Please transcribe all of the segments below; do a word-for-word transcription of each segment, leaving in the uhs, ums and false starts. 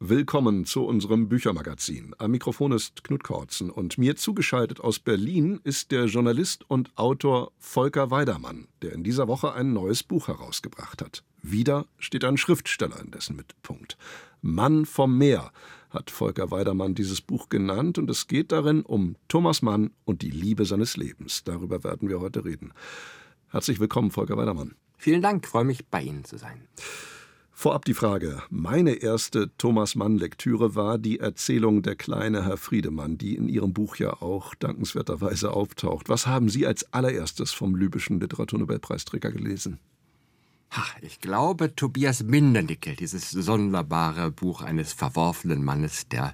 Willkommen zu unserem Büchermagazin. Am Mikrofon ist Knut Kortzen und mir zugeschaltet aus Berlin ist der Journalist und Autor Volker Weidermann, der in dieser Woche ein neues Buch herausgebracht hat. Wieder steht ein Schriftsteller in dessen Mittelpunkt. Mann vom Meer hat Volker Weidermann dieses Buch genannt und es geht darin um Thomas Mann und die Liebe seines Lebens. Darüber werden wir heute reden. Herzlich willkommen, Volker Weidermann. Vielen Dank, freue mich, bei Ihnen zu sein. Vorab die Frage. Meine erste Thomas-Mann-Lektüre war die Erzählung Der kleine Herr Friedemann, die in Ihrem Buch ja auch dankenswerterweise auftaucht. Was haben Sie als allererstes vom lübischen Literaturnobelpreisträger gelesen? Ach, ich glaube, Tobias Mindernickel, dieses sonderbare Buch eines verworfenen Mannes, der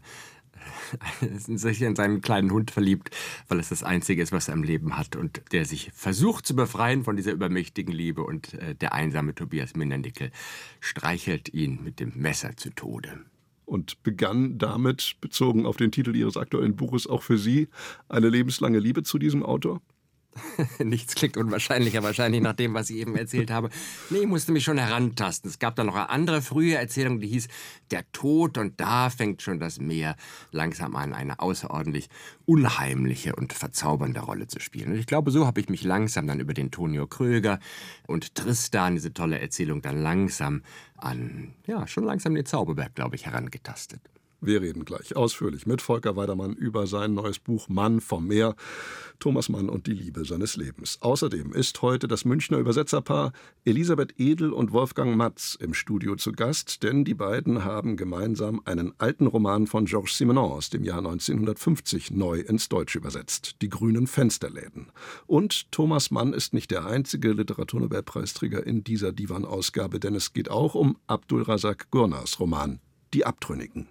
sich in seinen kleinen Hund verliebt, weil es das Einzige ist, was er im Leben hat und der sich versucht zu befreien von dieser übermächtigen Liebe und äh, der einsame Tobias Mindernickel streichelt ihn mit dem Messer zu Tode. Und begann damit, bezogen auf den Titel Ihres aktuellen Buches, auch für Sie eine lebenslange Liebe zu diesem Autor? Nichts klingt unwahrscheinlicher, wahrscheinlich nach dem, was ich eben erzählt habe. Nee, ich musste mich schon herantasten. Es gab da noch eine andere frühe Erzählung, die hieß Der Tod, und da fängt schon das Meer langsam an, eine außerordentlich unheimliche und verzaubernde Rolle zu spielen. Und ich glaube, so habe ich mich langsam dann über den Tonio Kröger und Tristan, diese tolle Erzählung, dann langsam an, ja, schon langsam den Zauberberg, glaube ich, herangetastet. Wir reden gleich ausführlich mit Volker Weidermann über sein neues Buch Mann vom Meer, Thomas Mann und die Liebe seines Lebens. Außerdem ist heute das Münchner Übersetzerpaar Elisabeth Edel und Wolfgang Matz im Studio zu Gast, denn die beiden haben gemeinsam einen alten Roman von Georges Simenon aus dem Jahr neunzehnhundertfünfzig neu ins Deutsche übersetzt, Die grünen Fensterläden. Und Thomas Mann ist nicht der einzige Literaturnobelpreisträger in dieser Divan-Ausgabe, denn es geht auch um Abdul Razak Gurnahs Roman Die Abtrünnigen.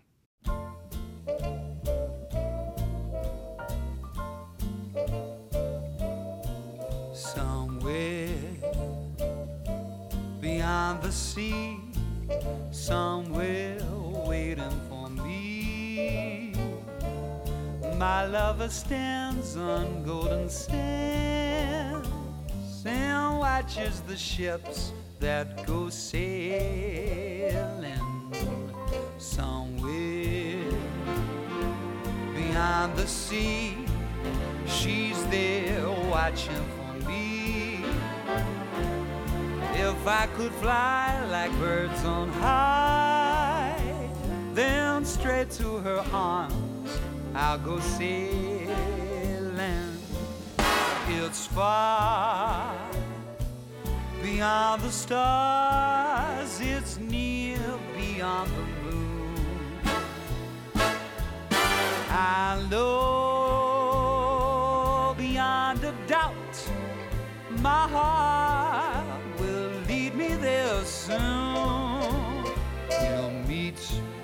Beyond the sea, somewhere waiting for me, my lover stands on golden sands and watches the ships that go sailing. Somewhere beyond the sea, she's there watching for me. If I could fly like birds on high, then straight to her arms I'll go sailing. It's far beyond the stars, it's near beyond the moon. I know beyond a doubt my heart will lead me there soon. We'll meet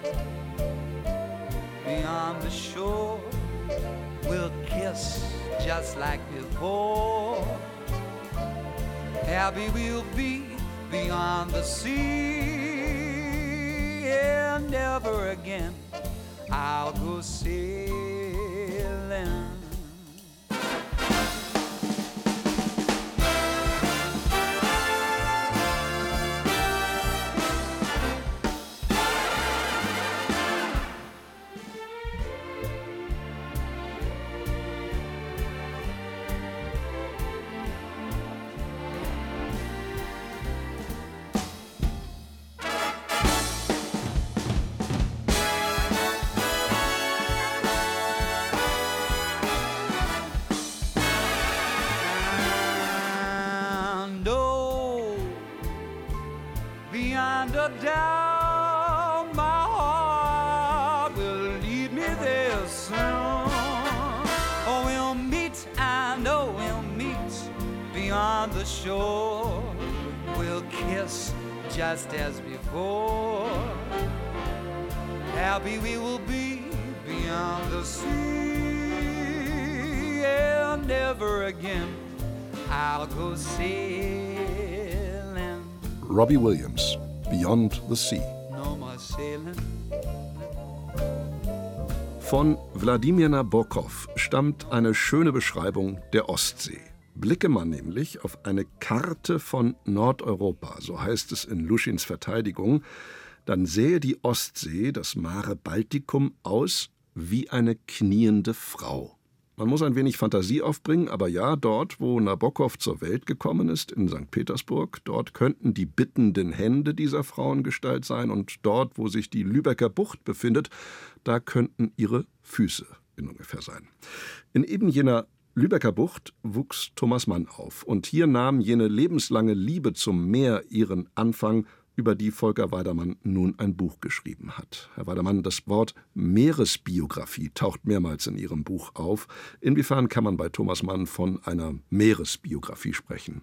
beyond the shore, we'll kiss just like before. Happy we'll be beyond the sea, and never again I'll go sailing. Down, my heart will lead me there soon. Oh, we'll meet, I know we'll meet beyond the shore. We'll kiss just as before. Happy we will be beyond the sea, and never again I'll go sailing. Robbie Williams, Beyond the Sea. Von Wladimir Nabokov stammt eine schöne Beschreibung der Ostsee. Blicke man nämlich auf eine Karte von Nordeuropa, so heißt es in Luschins Verteidigung, dann sähe die Ostsee, das Mare Balticum, aus wie eine kniende Frau. Man muss ein wenig Fantasie aufbringen, aber ja, dort, wo Nabokov zur Welt gekommen ist, in Sankt Petersburg, dort könnten die bittenden Hände dieser Frauengestalt sein, und dort, wo sich die Lübecker Bucht befindet, da könnten ihre Füße in ungefähr sein. In eben jener Lübecker Bucht wuchs Thomas Mann auf, und hier nahm jene lebenslange Liebe zum Meer ihren Anfang, über die Volker Weidermann nun ein Buch geschrieben hat. Herr Weidermann, das Wort Meeresbiografie taucht mehrmals in Ihrem Buch auf. Inwiefern kann man bei Thomas Mann von einer Meeresbiografie sprechen?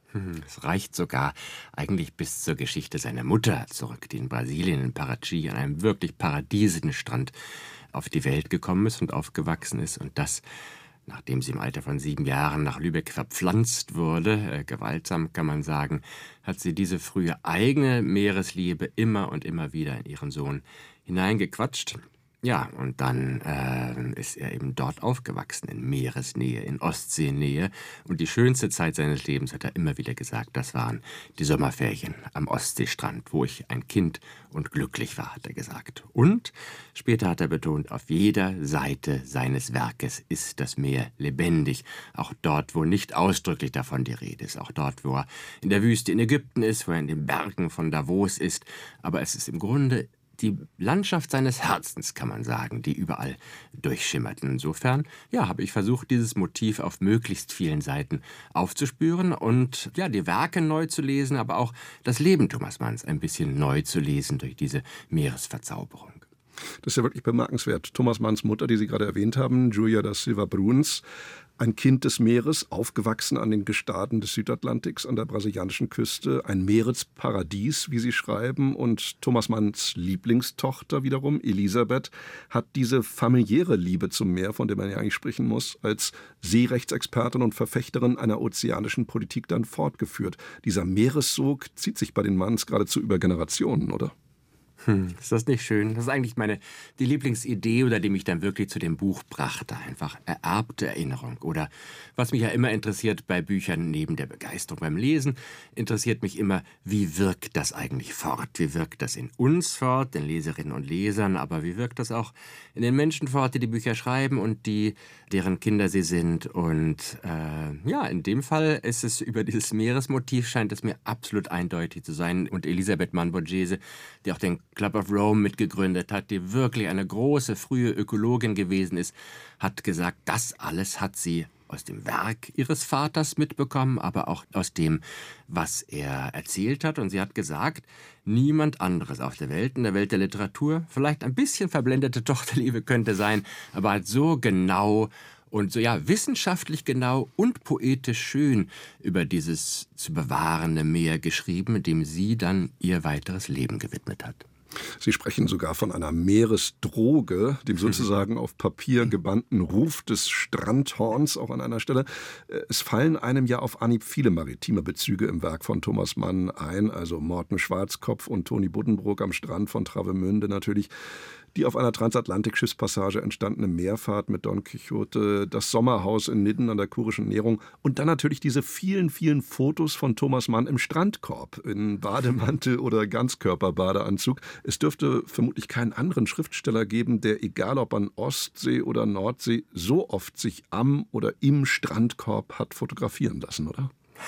Es reicht sogar eigentlich bis zur Geschichte seiner Mutter zurück, die in Brasilien, in Paraty, an einem wirklich paradiesischen Strand auf die Welt gekommen ist und aufgewachsen ist. Und das, nachdem sie im Alter von sieben Jahren nach Lübeck verpflanzt wurde, äh, gewaltsam kann man sagen, hat sie diese frühe eigene Meeresliebe immer und immer wieder in ihren Sohn hineingequatscht. Ja, und dann äh, ist er eben dort aufgewachsen, in Meeresnähe, in Ostseenähe. Und die schönste Zeit seines Lebens, hat er immer wieder gesagt, das waren die Sommerferien am Ostseestrand, wo ich ein Kind und glücklich war, hat er gesagt. Und später hat er betont, auf jeder Seite seines Werkes ist das Meer lebendig. Auch dort, wo nicht ausdrücklich davon die Rede ist. Auch dort, wo er in der Wüste in Ägypten ist, wo er in den Bergen von Davos ist. Aber es ist im Grunde die Landschaft seines Herzens, kann man sagen, die überall durchschimmert. Insofern, ja, habe ich versucht, dieses Motiv auf möglichst vielen Seiten aufzuspüren und ja, die Werke neu zu lesen, aber auch das Leben Thomas Manns ein bisschen neu zu lesen durch diese Meeresverzauberung. Das ist ja wirklich bemerkenswert. Thomas Manns Mutter, die Sie gerade erwähnt haben, Julia da Silva Bruns, ein Kind des Meeres, aufgewachsen an den Gestaden des Südatlantiks, an der brasilianischen Küste, ein Meeresparadies, wie Sie schreiben. Und Thomas Manns Lieblingstochter wiederum, Elisabeth, hat diese familiäre Liebe zum Meer, von der man ja eigentlich sprechen muss, als Seerechtsexpertin und Verfechterin einer ozeanischen Politik dann fortgeführt. Dieser Meeressog zieht sich bei den Manns geradezu über Generationen, oder? Hm, ist das nicht schön? Das ist eigentlich meine die Lieblingsidee, oder die mich dann wirklich zu dem Buch brachte. Einfach ererbte Erinnerung. Oder was mich ja immer interessiert bei Büchern, neben der Begeisterung beim Lesen, interessiert mich immer, wie wirkt das eigentlich fort? Wie wirkt das in uns fort, den Leserinnen und Lesern? Aber wie wirkt das auch in den Menschen fort, die die Bücher schreiben und die, deren Kinder sie sind? Und äh, ja, in dem Fall ist es über dieses Meeresmotiv, scheint es mir absolut eindeutig zu sein. Und Elisabeth Mann-Borghese, die auch den Club of Rome mitgegründet hat, die wirklich eine große, frühe Ökologin gewesen ist, hat gesagt, das alles hat sie aus dem Werk ihres Vaters mitbekommen, aber auch aus dem, was er erzählt hat. Und sie hat gesagt, niemand anderes auf der Welt, in der Welt der Literatur, vielleicht ein bisschen verblendete Tochterliebe könnte sein, aber hat so genau und so ja wissenschaftlich genau und poetisch schön über dieses zu bewahrende Meer geschrieben, dem sie dann ihr weiteres Leben gewidmet hat. Sie sprechen sogar von einer Meeresdroge, dem sozusagen auf Papier gebannten Ruf des Strandhorns, auch an einer Stelle. Es fallen einem ja auf Anhieb viele maritime Bezüge im Werk von Thomas Mann ein, also Morten Schwarzkopf und Toni Buddenbrook am Strand von Travemünde natürlich. Die auf einer Transatlantik-Schiffspassage entstandene Meerfahrt mit Don Quixote, das Sommerhaus in Nidden an der Kurischen Nährung und dann natürlich diese vielen, vielen Fotos von Thomas Mann im Strandkorb, in Bademantel oder Ganzkörperbadeanzug. Es dürfte vermutlich keinen anderen Schriftsteller geben, der, egal ob an Ostsee oder Nordsee, so oft sich am oder im Strandkorb hat fotografieren lassen, oder?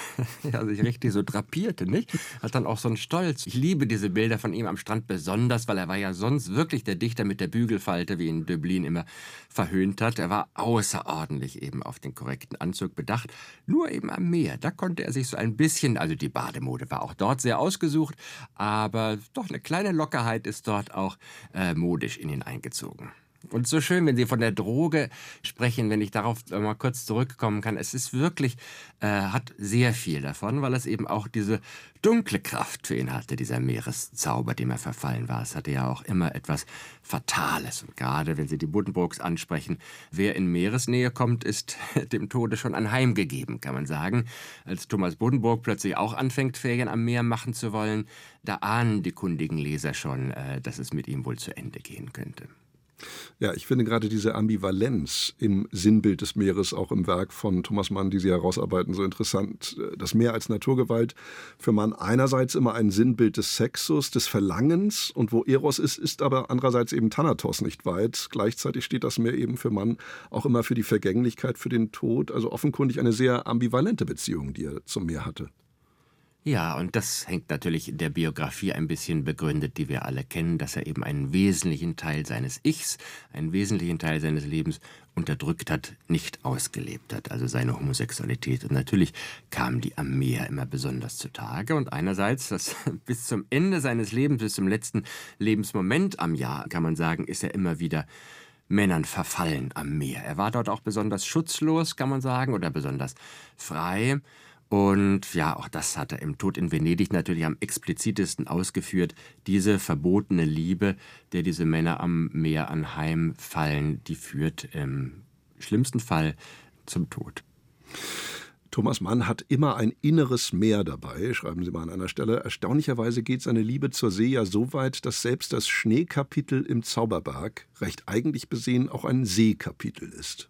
Ja, sich richtig so drapierte, nicht? Hat dann auch so einen Stolz. Ich liebe diese Bilder von ihm am Strand besonders, weil er war ja sonst wirklich der Dichter mit der Bügelfalte, wie ihn Döblin immer verhöhnt hat. Er war außerordentlich eben auf den korrekten Anzug bedacht. Nur eben am Meer, da konnte er sich so ein bisschen, also die Bademode war auch dort sehr ausgesucht, aber doch eine kleine Lockerheit ist dort auch äh, modisch in ihn eingezogen. Und so schön, wenn Sie von der Droge sprechen, wenn ich darauf mal kurz zurückkommen kann. Es ist wirklich, äh, hat sehr viel davon, weil es eben auch diese dunkle Kraft für ihn hatte, dieser Meereszauber, dem er verfallen war. Es hatte ja auch immer etwas Fatales. Und gerade wenn Sie die Buddenbrooks ansprechen, wer in Meeresnähe kommt, ist dem Tode schon anheimgegeben, kann man sagen. Als Thomas Buddenbrook plötzlich auch anfängt, Ferien am Meer machen zu wollen, da ahnen die kundigen Leser schon, äh, dass es mit ihm wohl zu Ende gehen könnte. Ja, ich finde gerade diese Ambivalenz im Sinnbild des Meeres, auch im Werk von Thomas Mann, die Sie herausarbeiten, so interessant. Das Meer als Naturgewalt, für Mann einerseits immer ein Sinnbild des Sexus, des Verlangens, und wo Eros ist, ist aber andererseits eben Thanatos nicht weit. Gleichzeitig steht das Meer eben für Mann auch immer für die Vergänglichkeit, für den Tod, also offenkundig eine sehr ambivalente Beziehung, die er zum Meer hatte. Ja, und das hängt natürlich in der Biografie ein bisschen begründet, die wir alle kennen, dass er eben einen wesentlichen Teil seines Ichs, einen wesentlichen Teil seines Lebens unterdrückt hat, nicht ausgelebt hat, also seine Homosexualität. Und natürlich kam die am Meer immer besonders zutage. Und einerseits, das, bis zum Ende seines Lebens, bis zum letzten Lebensmoment am Jahr, kann man sagen, ist er immer wieder Männern verfallen am Meer. Er war dort auch besonders schutzlos, kann man sagen, oder besonders frei. Und ja, auch das hat er im Tod in Venedig natürlich am explizitesten ausgeführt. Diese verbotene Liebe, der diese Männer am Meer anheimfallen, die führt im schlimmsten Fall zum Tod. Thomas Mann hat immer ein inneres Meer dabei, schreiben Sie mal an einer Stelle. Erstaunlicherweise geht seine Liebe zur See ja so weit, dass selbst das Schneekapitel im Zauberberg recht eigentlich besehen auch ein Seekapitel ist.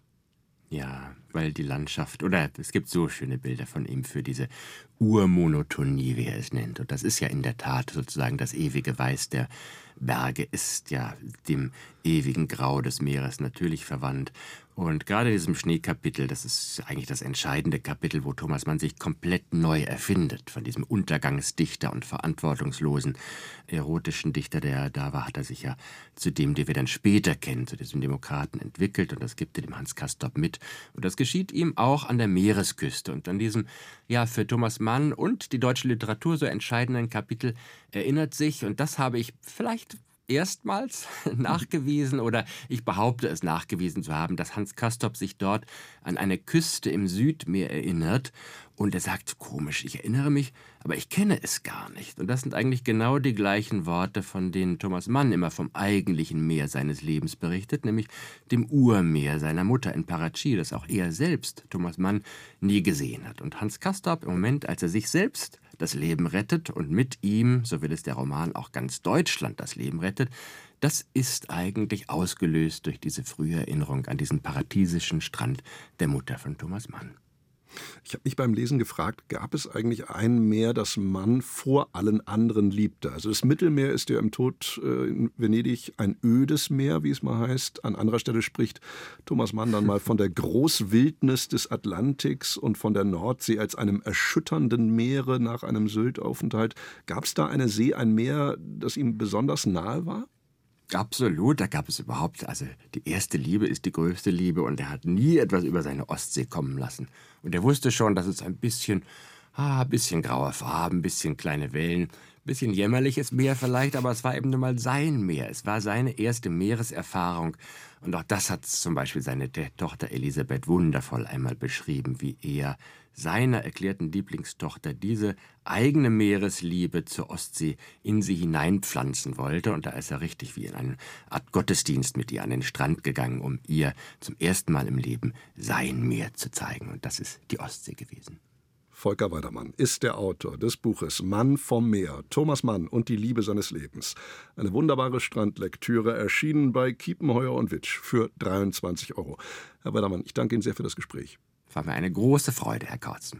Ja, weil die Landschaft, oder es gibt so schöne Bilder von ihm für diese Urmonotonie, wie er es nennt. Und das ist ja in der Tat sozusagen das ewige Weiß der Berge, ist ja dem ewigen Grau des Meeres natürlich verwandt. Und gerade in diesem Schneekapitel, das ist eigentlich das entscheidende Kapitel, wo Thomas Mann sich komplett neu erfindet. Von diesem Untergangsdichter und verantwortungslosen erotischen Dichter, der er da war, hat er sich ja zu dem, den wir dann später kennen, zu diesem Demokraten entwickelt. Und das gibt er dem Hans Castorp mit. Und das geschieht ihm auch an der Meeresküste. Und an diesem, ja, für Thomas Mann und die deutsche Literatur so entscheidenden Kapitel erinnert sich, und das habe ich vielleicht erstmals nachgewiesen, oder ich behaupte es nachgewiesen zu haben, dass Hans Castorp sich dort an eine Küste im Südmeer erinnert. Und er sagt, komisch, ich erinnere mich, aber ich kenne es gar nicht. Und das sind eigentlich genau die gleichen Worte, von denen Thomas Mann immer vom eigentlichen Meer seines Lebens berichtet, nämlich dem Urmeer seiner Mutter in Parachi, das auch er selbst, Thomas Mann, nie gesehen hat. Und Hans Castorp im Moment, als er sich selbst das Leben rettet und mit ihm, so will es der Roman, auch ganz Deutschland das Leben rettet, das ist eigentlich ausgelöst durch diese frühe Erinnerung an diesen paradiesischen Strand der Mutter von Thomas Mann. Ich habe mich beim Lesen gefragt, gab es eigentlich ein Meer, das Mann vor allen anderen liebte? Also das Mittelmeer ist ja im Tod äh, in Venedig ein ödes Meer, wie es mal heißt. An anderer Stelle spricht Thomas Mann dann mal von der Großwildnis des Atlantiks und von der Nordsee als einem erschütternden Meere nach einem Sylt-Aufenthalt. Gab es da eine See, ein Meer, das ihm besonders nahe war? Absolut, da gab es überhaupt, also die erste Liebe ist die größte Liebe, und er hat nie etwas über seine Ostsee kommen lassen. Und er wusste schon, dass es ein bisschen, ah, ein bisschen graue Farben, ein bisschen kleine Wellen, ein bisschen jämmerliches Meer vielleicht, aber es war eben nur mal sein Meer. Es war seine erste Meereserfahrung. Und auch das hat zum Beispiel seine Tochter Elisabeth wundervoll einmal beschrieben, wie er seiner erklärten Lieblingstochter diese eigene Meeresliebe zur Ostsee in sie hineinpflanzen wollte. Und da ist er richtig wie in eine Art Gottesdienst mit ihr an den Strand gegangen, um ihr zum ersten Mal im Leben sein Meer zu zeigen. Und das ist die Ostsee gewesen. Volker Weidermann ist der Autor des Buches Mann vom Meer, Thomas Mann und die Liebe seines Lebens. Eine wunderbare Strandlektüre, erschienen bei Kiepenheuer und Witsch für dreiundzwanzig Euro. Herr Weidermann, ich danke Ihnen sehr für das Gespräch. Es war mir eine große Freude, Herr Kautzen.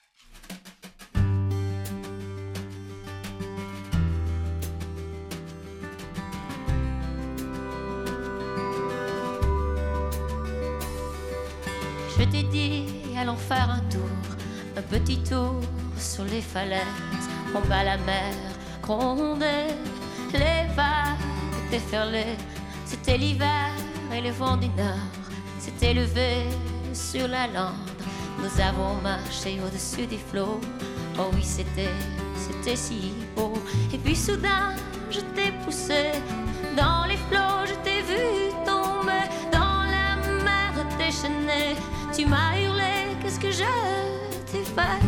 Je t'ai dit, allons faire un tour, un petit tour sur les falaises. On bat la mer, grondait, les vagues déferlaient. C'était l'hiver et le vent du nord s'était levé sur la lande. Nous avons marché au-dessus des flots. Oh oui, c'était, c'était si beau. Et puis soudain, je t'ai poussé dans les flots, je t'ai vu tomber dans la mer déchaînée. Tu m'as hurlé, qu'est-ce que je t'ai fait?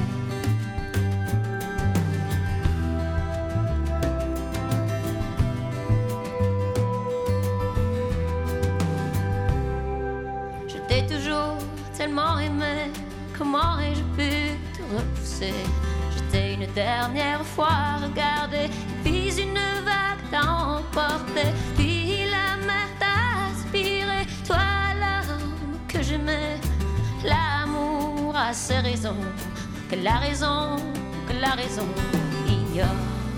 Je t'ai toujours tellement aimé, comment ai-je pu te repousser? Je t'ai une dernière fois regardé, puis une vague t'a emporté, puis la mer t'a raison, que la raison, que la raison ignore.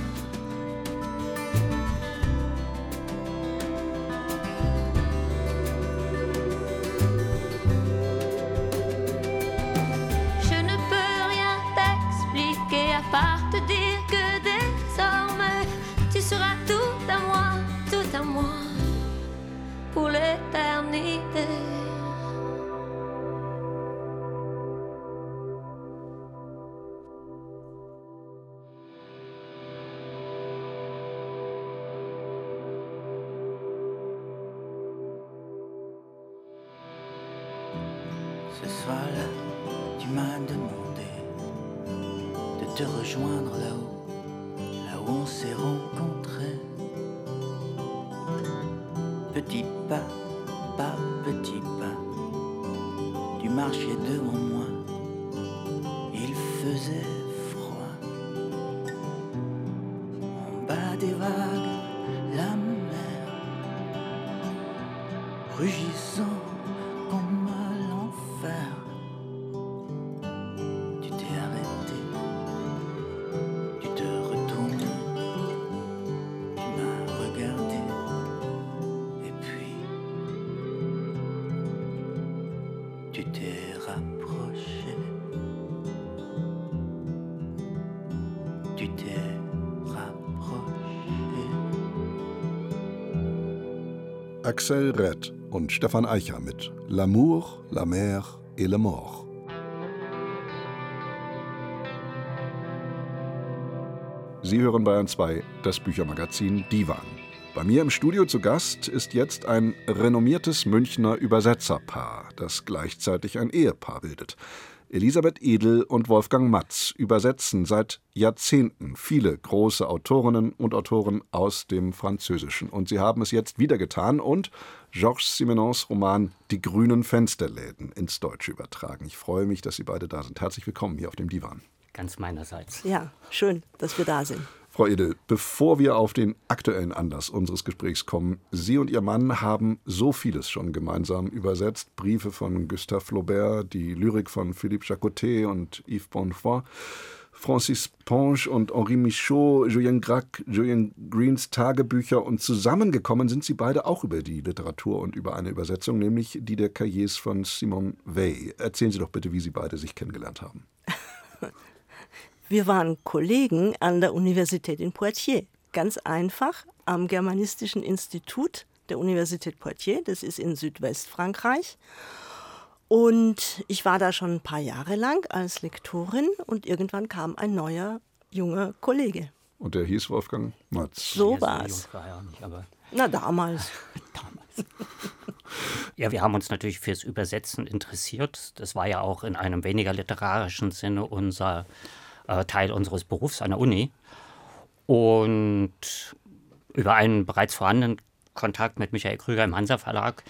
Je ne peux rien t'expliquer à part te dire que désormais tu seras tout à moi, tout à moi, pour l'éternité. Ce soir-là, tu m'as demandé de te rejoindre là-haut, là où on s'est rencontrés. Petit pas, pas petit pas, tu marchais devant moi, il faisait froid. En bas des vagues, la mer, rugissant comme à l'enfer. Tu t'es arrêté, tu te retournes, tu m'as regardé, et puis tu t'es rapproché, tu t'es rapproché. Axel Red und Stefan Eicher mit L'amour, la mer et le mort. Sie hören Bayern zwei, das Büchermagazin Divan. Bei mir im Studio zu Gast ist jetzt ein renommiertes Münchner Übersetzerpaar, das gleichzeitig ein Ehepaar bildet. Elisabeth Edel und Wolfgang Matz übersetzen seit Jahrzehnten viele große Autorinnen und Autoren aus dem Französischen. Und sie haben es jetzt wieder getan und Georges Simenons Roman Die grünen Fensterläden ins Deutsche übertragen. Ich freue mich, dass Sie beide da sind. Herzlich willkommen hier auf dem Divan. Ganz meinerseits. Ja, schön, dass wir da sind. Frau Edel, bevor wir auf den aktuellen Anlass unseres Gesprächs kommen, Sie und Ihr Mann haben so vieles schon gemeinsam übersetzt. Briefe von Gustave Flaubert, die Lyrik von Philippe Jacotet und Yves Bonnefoy, Francis Ponge und Henri Michaud, Julien Gracq, Julien Greens Tagebücher. Und zusammengekommen sind Sie beide auch über die Literatur und über eine Übersetzung, nämlich die der Cahiers von Simone Weil. Erzählen Sie doch bitte, wie Sie beide sich kennengelernt haben. Wir waren Kollegen an der Universität in Poitiers. Ganz einfach am Germanistischen Institut der Universität Poitiers. Das ist in Südwestfrankreich. Und ich war da schon ein paar Jahre lang als Lektorin und irgendwann kam ein neuer, junger Kollege. Und der hieß Wolfgang Matz. So war es. Ja, nicht, aber Na, damals. damals. Ja, wir haben uns natürlich fürs Übersetzen interessiert. Das war ja auch in einem weniger literarischen Sinne unser äh, Teil unseres Berufs an der Uni. Und über einen bereits vorhandenen Kontakt mit Michael Krüger im Hansa Verlag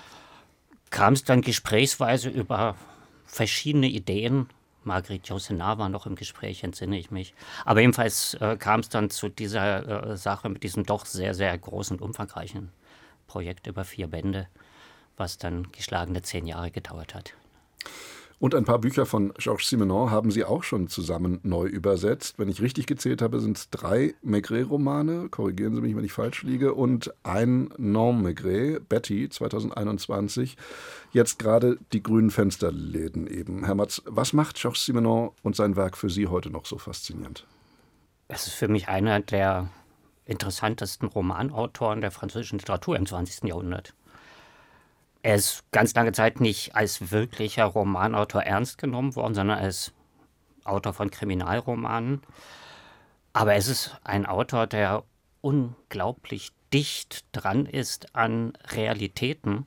kam es dann gesprächsweise über verschiedene Ideen. Marguerite Yourcenar war noch im Gespräch, entsinne ich mich. Aber jedenfalls äh, kam es dann zu dieser äh, Sache mit diesem doch sehr, sehr großen und umfangreichen Projekt über vier Bände, was dann geschlagene zehn Jahre gedauert hat. Und ein paar Bücher von Georges Simenon haben Sie auch schon zusammen neu übersetzt. Wenn ich richtig gezählt habe, sind es drei Maigret-Romane, korrigieren Sie mich, wenn ich falsch liege, und ein Non-Maigret, Betty, zweitausendeinundzwanzig. Jetzt gerade die grünen Fensterläden eben. Herr Matz, was macht Georges Simenon und sein Werk für Sie heute noch so faszinierend? Es ist für mich einer der interessantesten Romanautoren der französischen Literatur im zwanzigsten Jahrhundert. Er ist ganz lange Zeit nicht als wirklicher Romanautor ernst genommen worden, sondern als Autor von Kriminalromanen. Aber es ist ein Autor, der unglaublich dicht dran ist an Realitäten,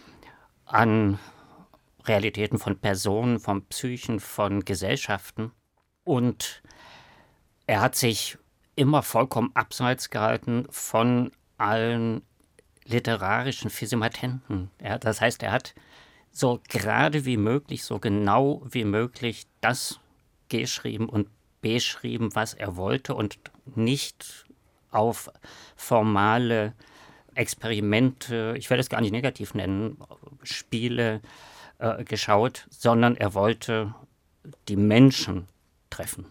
an Realitäten von Personen, von Psychen, von Gesellschaften. Und er hat sich immer vollkommen abseits gehalten von allen literarischen Physimatenten. Er, das heißt, er hat so gerade wie möglich, so genau wie möglich das geschrieben und beschrieben, was er wollte und nicht auf formale Experimente, ich will das gar nicht negativ nennen, Spiele äh, geschaut, sondern er wollte die Menschen treffen.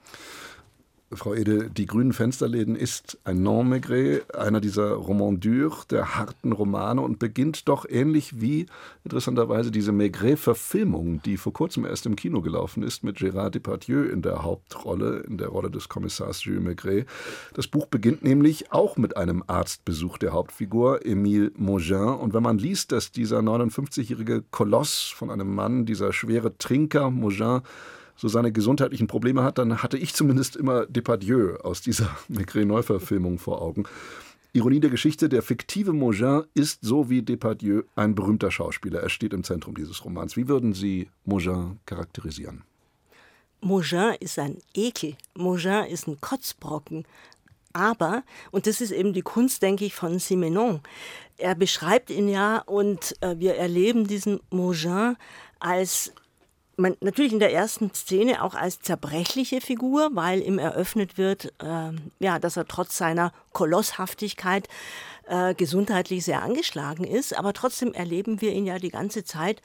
Frau Edel, Die grünen Fensterläden ist ein Non-Maigret, einer dieser Roman durs, der harten Romane und beginnt doch ähnlich wie interessanterweise diese Maigret-Verfilmung, die vor kurzem erst im Kino gelaufen ist, mit Gérard Depardieu in der Hauptrolle, in der Rolle des Kommissars Jules Maigret. Das Buch beginnt nämlich auch mit einem Arztbesuch der Hauptfigur, Émile Maugin. Und wenn man liest, dass dieser neunundfünfzigjährige Koloss von einem Mann, dieser schwere Trinker Maugin, so seine gesundheitlichen Probleme hat, dann hatte ich zumindest immer Depardieu aus dieser Maigret-Neuverfilmung vor Augen. Ironie der Geschichte, der fiktive Maugin ist so wie Depardieu ein berühmter Schauspieler. Er steht im Zentrum dieses Romans. Wie würden Sie Maugin charakterisieren? Maugin ist ein Ekel. Maugin ist ein Kotzbrocken. Aber, und das ist eben die Kunst, denke ich, von Simenon, er beschreibt ihn ja und äh, wir erleben diesen Maugin als Man, natürlich in der ersten Szene auch als zerbrechliche Figur, weil ihm eröffnet wird, äh, ja, dass er trotz seiner Kolosshaftigkeit äh, gesundheitlich sehr angeschlagen ist. Aber trotzdem erleben wir ihn ja die ganze Zeit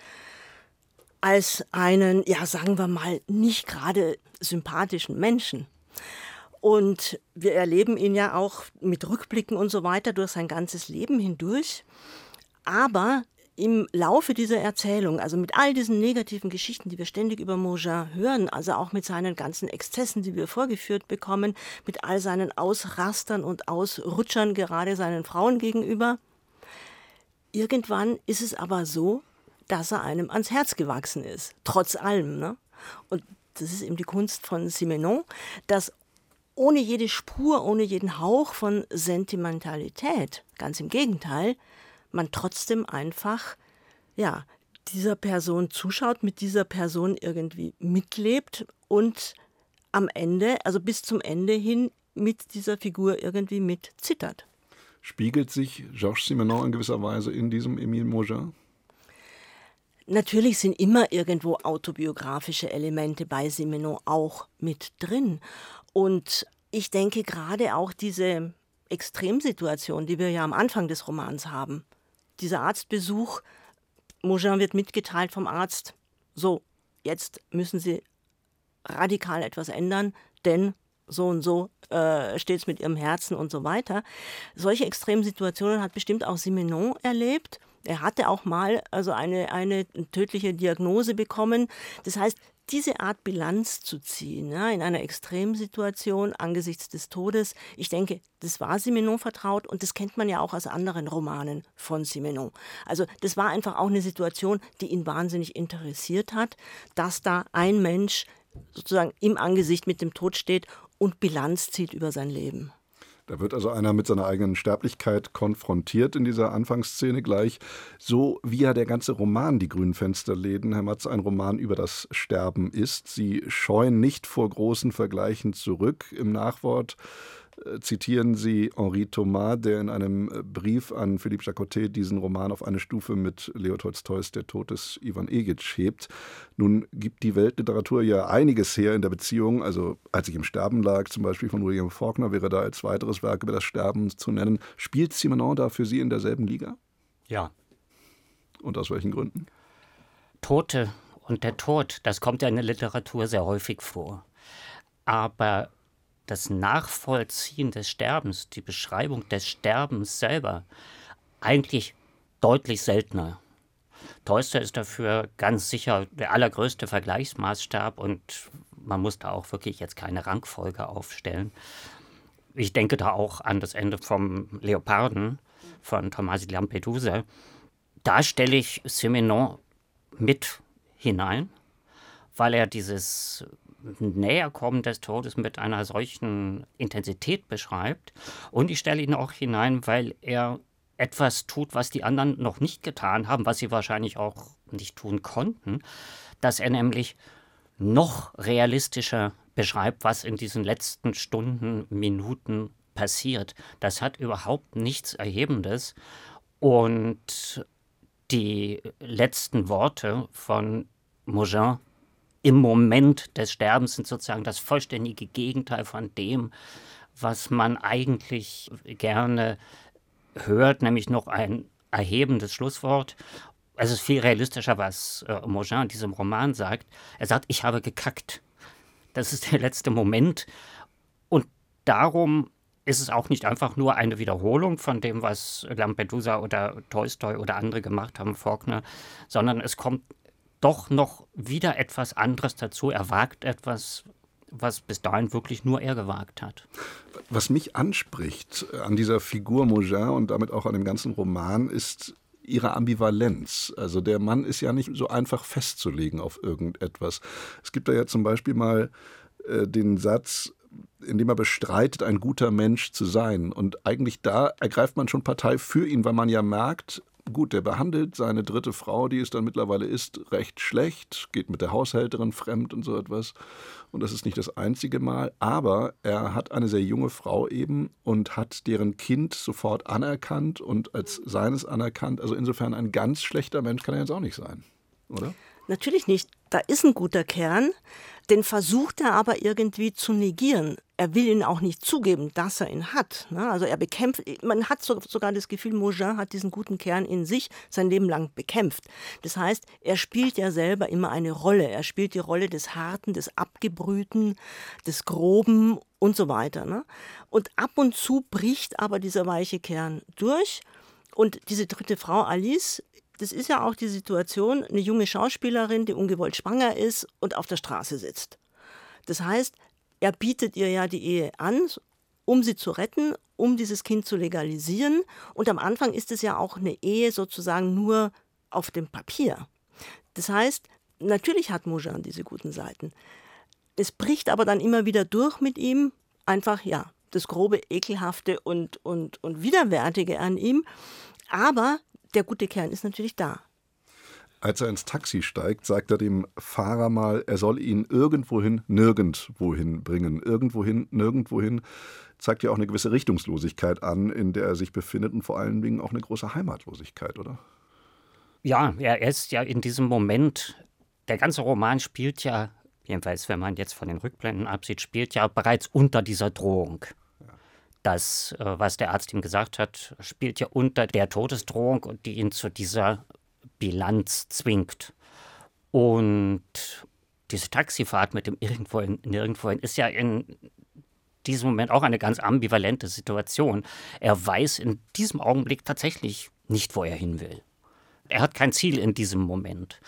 als einen, ja, sagen wir mal, nicht gerade sympathischen Menschen. Und wir erleben ihn ja auch mit Rückblicken und so weiter durch sein ganzes Leben hindurch. Aber im Laufe dieser Erzählung, also mit all diesen negativen Geschichten, die wir ständig über Maugin hören, also auch mit seinen ganzen Exzessen, die wir vorgeführt bekommen, mit all seinen Ausrastern und Ausrutschern, gerade seinen Frauen gegenüber, irgendwann ist es aber so, dass er einem ans Herz gewachsen ist, trotz allem. Ne? Und das ist eben die Kunst von Simenon, dass ohne jede Spur, ohne jeden Hauch von Sentimentalität, ganz im Gegenteil, man trotzdem einfach, ja, dieser Person zuschaut, mit dieser Person irgendwie mitlebt und am Ende, also bis zum Ende hin, mit dieser Figur irgendwie mitzittert. Spiegelt sich Georges Simenon in gewisser Weise in diesem Émile Maugin? Natürlich sind immer irgendwo autobiografische Elemente bei Simenon auch mit drin. Und ich denke gerade auch diese Extremsituation, die wir ja am Anfang des Romans haben, dieser Arztbesuch, Maugin wird mitgeteilt vom Arzt, so, jetzt müssen Sie radikal etwas ändern, denn so und so äh, steht es mit Ihrem Herzen und so weiter. Solche Extremsituationen hat bestimmt auch Simenon erlebt. Er hatte auch mal also eine, eine tödliche Diagnose bekommen. Das heißt, diese Art Bilanz zu ziehen, ja, in einer Extremsituation angesichts des Todes, ich denke, das war Simenon vertraut und das kennt man ja auch aus anderen Romanen von Simenon. Also das war einfach auch eine Situation, die ihn wahnsinnig interessiert hat, dass da ein Mensch sozusagen im Angesicht mit dem Tod steht und Bilanz zieht über sein Leben. Da wird also einer mit seiner eigenen Sterblichkeit konfrontiert in dieser Anfangsszene gleich. So wie ja der ganze Roman Die grünen Fensterläden, Herr Matz, ein Roman über das Sterben ist. Sie scheuen nicht vor großen Vergleichen zurück. Im Nachwort äh, zitieren Sie Henri Thomas, der in einem Brief an Philippe Jacotet diesen Roman auf eine Stufe mit Leo Tolstois Der Tod des Iwan Egitsch hebt. Nun gibt die Weltliteratur ja einiges her in der Beziehung. Also Als ich im Sterben lag, zum Beispiel von William Faulkner, wäre da als weiteres Werk über das Sterben zu nennen. Spielt Simenon da für Sie in derselben Liga? Ja. Und aus welchen Gründen? Tote und der Tod, das kommt ja in der Literatur sehr häufig vor. Aber das Nachvollziehen des Sterbens, die Beschreibung des Sterbens selber, eigentlich deutlich seltener. Tolstoi ist dafür ganz sicher der allergrößte Vergleichsmaßstab und man muss da auch wirklich jetzt keine Rangfolge aufstellen. Ich denke da auch an das Ende vom Leoparden von Tomasi Lampedusa. Da stelle ich Simenon mit hinein, weil er dieses Näherkommen des Todes mit einer solchen Intensität beschreibt. Und ich stelle ihn auch hinein, weil er etwas tut, was die anderen noch nicht getan haben, was sie wahrscheinlich auch nicht tun konnten, dass er nämlich noch realistischer beschreibt, was in diesen letzten Stunden, Minuten passiert. Das hat überhaupt nichts Erhebendes. Und die letzten Worte von Maugin im Moment des Sterbens sind sozusagen das vollständige Gegenteil von dem, was man eigentlich gerne hört, nämlich noch ein erhebendes Schlusswort. Es ist viel realistischer, was äh, Maugein in diesem Roman sagt. Er sagt, ich habe gekackt. Das ist der letzte Moment. Und darum ist es auch nicht einfach nur eine Wiederholung von dem, was Lampedusa oder Tolstoi oder andere gemacht haben, Faulkner, sondern es kommt doch noch wieder etwas anderes dazu. Er wagt etwas, was bis dahin wirklich nur er gewagt hat. Was mich anspricht an dieser Figur Maugein und damit auch an dem ganzen Roman ist ihre Ambivalenz. Also der Mann ist ja nicht so einfach festzulegen auf irgendetwas. Es gibt da ja zum Beispiel mal äh, den Satz, in dem er bestreitet, ein guter Mensch zu sein. Und eigentlich da ergreift man schon Partei für ihn, weil man ja merkt, gut, der behandelt seine dritte Frau, die es dann mittlerweile ist, recht schlecht, geht mit der Haushälterin fremd und so etwas. Und das ist nicht das einzige Mal. Aber er hat eine sehr junge Frau eben und hat deren Kind sofort anerkannt und als seines anerkannt. Also insofern ein ganz schlechter Mensch kann er jetzt auch nicht sein, oder? Natürlich nicht. Da ist ein guter Kern, den versucht er aber irgendwie zu negieren. Er will ihn auch nicht zugeben, dass er ihn hat. Also er bekämpft, man hat sogar das Gefühl, Maugein hat diesen guten Kern in sich sein Leben lang bekämpft. Das heißt, er spielt ja selber immer eine Rolle. Er spielt die Rolle des Harten, des Abgebrühten, des Groben und so weiter. Und ab und zu bricht aber dieser weiche Kern durch. Und diese dritte Frau, Alice, das ist ja auch die Situation, eine junge Schauspielerin, die ungewollt schwanger ist und auf der Straße sitzt. Das heißt, er bietet ihr ja die Ehe an, um sie zu retten, um dieses Kind zu legalisieren. Und am Anfang ist es ja auch eine Ehe sozusagen nur auf dem Papier. Das heißt, natürlich hat Maugein diese guten Seiten. Es bricht aber dann immer wieder durch mit ihm, einfach, ja, das grobe, ekelhafte und, und, und Widerwärtige an ihm. Aber der gute Kern ist natürlich da. Als er ins Taxi steigt, sagt er dem Fahrer mal, er soll ihn irgendwohin, nirgendwohin bringen. Irgendwohin, nirgendwohin zeigt ja auch eine gewisse Richtungslosigkeit an, in der er sich befindet und vor allen Dingen auch eine große Heimatlosigkeit, oder? Ja, er ist ja in diesem Moment, der ganze Roman spielt ja, jedenfalls wenn man jetzt von den Rückblenden absieht, spielt ja bereits unter dieser Drohung. Das, was der Arzt ihm gesagt hat, spielt ja unter der Todesdrohung und die ihn zu dieser Bilanz zwingt. Und diese Taxifahrt mit dem Irgendwohin, Nirgendwohin ist ja in diesem Moment auch eine ganz ambivalente Situation. Er weiß in diesem Augenblick tatsächlich nicht, wo er hin will. Er hat kein Ziel in diesem Moment.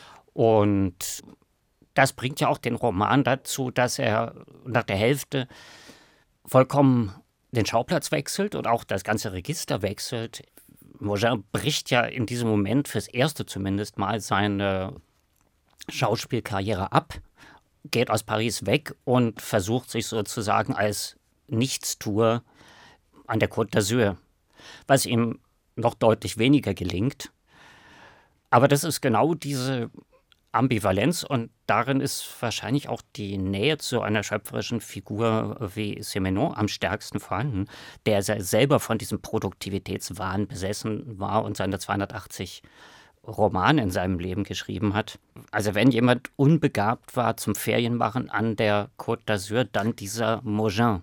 Und das bringt ja auch den Roman dazu, dass er nach der Hälfte vollkommen den Schauplatz wechselt und auch das ganze Register wechselt. Maugein bricht ja in diesem Moment fürs Erste zumindest mal seine Schauspielkarriere ab, geht aus Paris weg und versucht sich sozusagen als Nichtstuer an der Côte d'Azur, was ihm noch deutlich weniger gelingt. Aber das ist genau diese Ambivalenz und darin ist wahrscheinlich auch die Nähe zu einer schöpferischen Figur wie Simenon am stärksten vorhanden, der selber von diesem Produktivitätswahn besessen war und seine zweihundertachtzig Romane in seinem Leben geschrieben hat. Also wenn jemand unbegabt war zum Ferienmachen an der Côte d'Azur, dann dieser Maugein.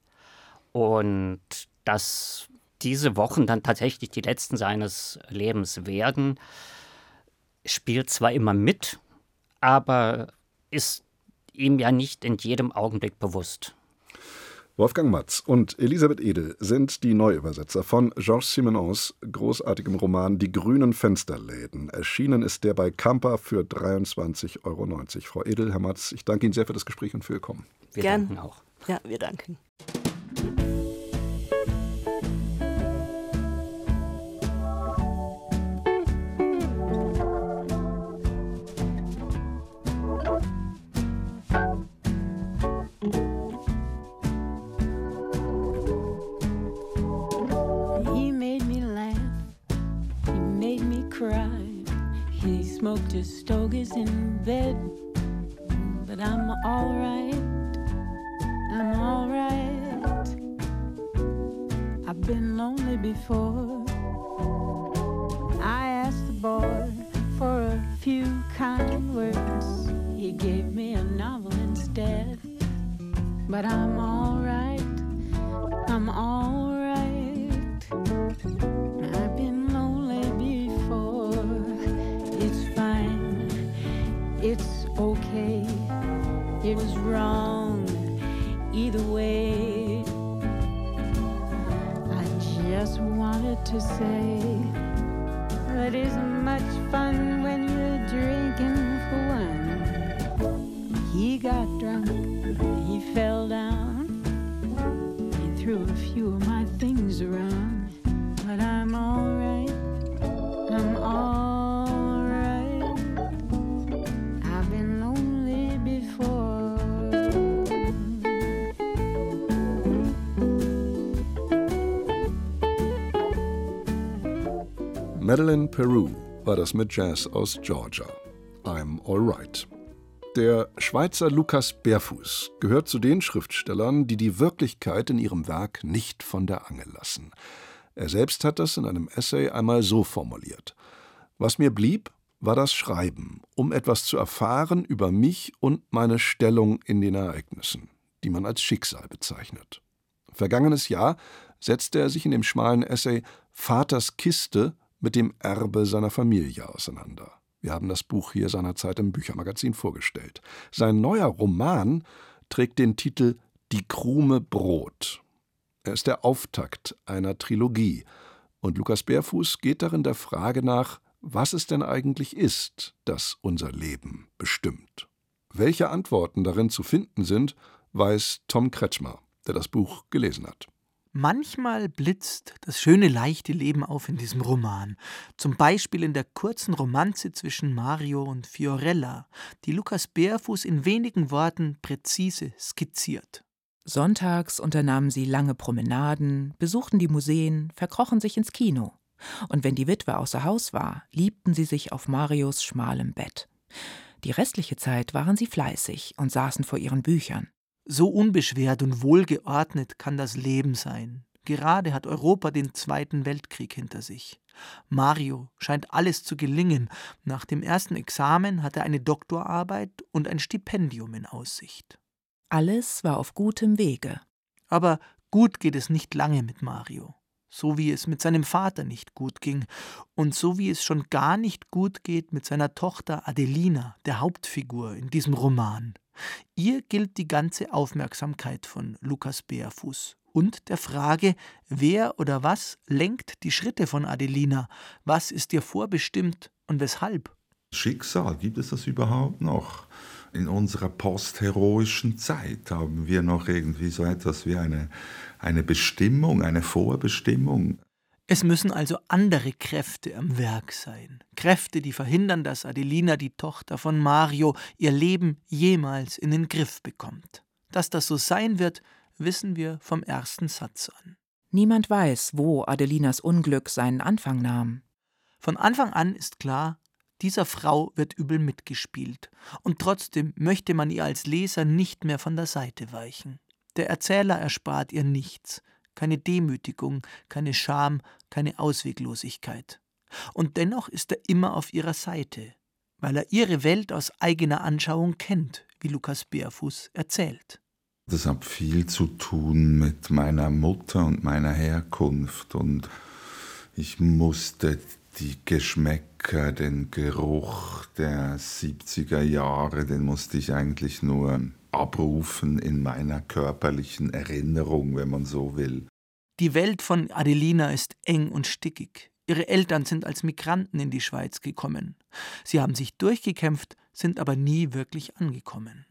Und dass diese Wochen dann tatsächlich die letzten seines Lebens werden, spielt zwar immer mit, aber ist ihm ja nicht in jedem Augenblick bewusst. Wolfgang Matz und Elisabeth Edel sind die Neuübersetzer von Georges Simenons großartigem Roman Die grünen Fensterläden. Erschienen ist der bei Kampa für dreiundzwanzig Euro neunzig. Frau Edel, Herr Matz, ich danke Ihnen sehr für das Gespräch und für Ihr Kommen. Wir Gern. danken auch. Ja, wir danken. Smoked his stogies in bed, but I'm all right, I'm all right. I've been lonely before. I asked the boy for a few kind words. He gave me a novel instead, but I'm all right, I'm all right. I've been lonely before. it was wrong either way. I just wanted to say that isn't much fun when you're drinking for one. He got drunk, he fell down, he threw a few of my things around, but I'm all right, I'm all right. I've been lonely before. Madeleine Peru war das mit Jazz aus Georgia. I'm Alright. Der Schweizer Lukas Berfuß gehört zu den Schriftstellern, die die Wirklichkeit in ihrem Werk nicht von der Angel lassen. Er selbst hat das in einem Essay einmal so formuliert: Was mir blieb, war das Schreiben, um etwas zu erfahren über mich und meine Stellung in den Ereignissen, die man als Schicksal bezeichnet. Vergangenes Jahr setzte er sich in dem schmalen Essay »Vaters Kiste« mit dem Erbe seiner Familie auseinander. Wir haben das Buch hier seinerzeit im Büchermagazin vorgestellt. Sein neuer Roman trägt den Titel »Die Krume Brot«. Er ist der Auftakt einer Trilogie. Und Lukas Berfuß geht darin der Frage nach, was es denn eigentlich ist, das unser Leben bestimmt. Welche Antworten darin zu finden sind, weiß Tom Kretschmer, der das Buch gelesen hat. Manchmal blitzt das schöne, leichte Leben auf in diesem Roman. Zum Beispiel in der kurzen Romanze zwischen Mario und Fiorella, die Lukas Berfuß in wenigen Worten präzise skizziert. Sonntags unternahmen sie lange Promenaden, besuchten die Museen, verkrochen sich ins Kino. Und wenn die Witwe außer Haus war, liebten sie sich auf Marios schmalem Bett. Die restliche Zeit waren sie fleißig und saßen vor ihren Büchern. So unbeschwert und wohlgeordnet kann das Leben sein. Gerade hat Europa den Zweiten Weltkrieg hinter sich. Mario scheint alles zu gelingen. Nach dem ersten Examen hat er eine Doktorarbeit und ein Stipendium in Aussicht. Alles war auf gutem Wege. Aber gut geht es nicht lange mit Mario. So wie es mit seinem Vater nicht gut ging und so wie es schon gar nicht gut geht mit seiner Tochter Adelina, der Hauptfigur in diesem Roman. Ihr gilt die ganze Aufmerksamkeit von Lukas Berfuß und der Frage, wer oder was lenkt die Schritte von Adelina, was ist ihr vorbestimmt und weshalb? Schicksal, gibt es das überhaupt noch? In unserer postheroischen Zeit haben wir noch irgendwie so etwas wie eine, eine Bestimmung, eine Vorbestimmung. Es müssen also andere Kräfte am Werk sein. Kräfte, die verhindern, dass Adelina, die Tochter von Mario, ihr Leben jemals in den Griff bekommt. Dass das so sein wird, wissen wir vom ersten Satz an. Niemand weiß, wo Adelinas Unglück seinen Anfang nahm. Von Anfang an ist klar, dieser Frau wird übel mitgespielt. Und trotzdem möchte man ihr als Leser nicht mehr von der Seite weichen. Der Erzähler erspart ihr nichts. Keine Demütigung, keine Scham, keine Ausweglosigkeit. Und dennoch ist er immer auf ihrer Seite, weil er ihre Welt aus eigener Anschauung kennt, wie Lukas Berfuß erzählt. Das hat viel zu tun mit meiner Mutter und meiner Herkunft. Und ich musste die Geschmäcker, den Geruch der siebziger Jahre, den musste ich eigentlich nur abrufen in meiner körperlichen Erinnerung, wenn man so will. Die Welt von Adelina ist eng und stickig. Ihre Eltern sind als Migranten in die Schweiz gekommen. Sie haben sich durchgekämpft, sind aber nie wirklich angekommen.